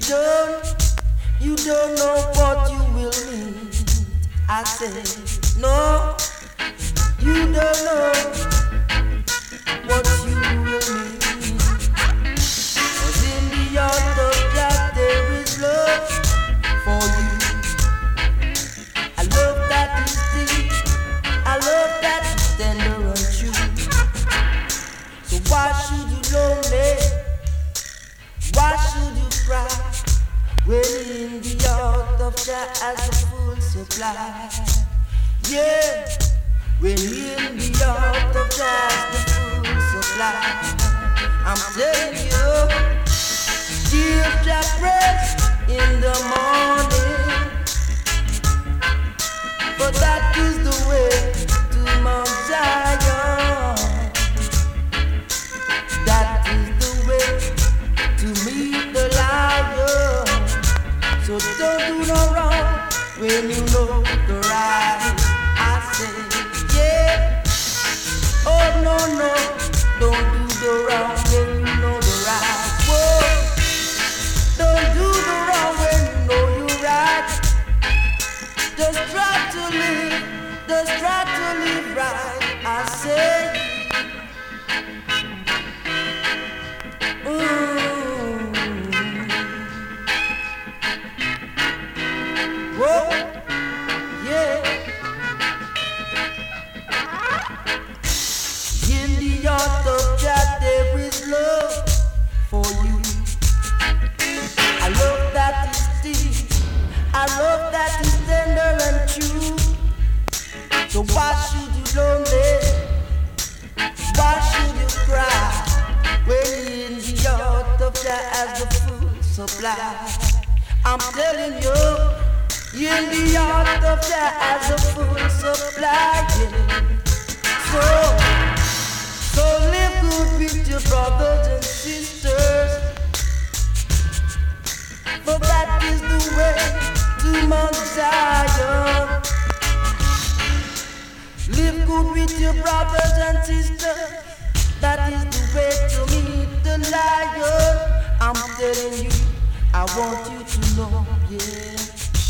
You don't know what you will need. I say, no, you don't know what you will need. 'Cause in the heart of God there is love for you. I love that is deep. I love that is tender and true. So why should you lonely? Why should you cry? When in the heart of Jah has a full supply. Yeah, when in the heart of Jah has the full supply. I'm telling you, give Jah praise in the morning, for that is the way to Mount Zion. That is the way to meet the Lion. So don't do no wrong when you know the right. I say, yeah. Oh no, no, don't do the wrong when you know the right. Whoa, don't do the wrong when you know you're right. Just try to live right. I say, whoa, yeah. In the heart of Jah there is love for you. I love that is deep. I love that is tender and true. So why should you lonely? Why should you cry? When in the heart of Jah has a full supply. I'm telling you, in the heart of Jah has a full supply. Yeah. So live good with your brothers and sisters, for that is the way to Mount Zion. Live good with your brothers and sisters, that is the way to meet the Lion. I'm telling you, I want you to know, yeah.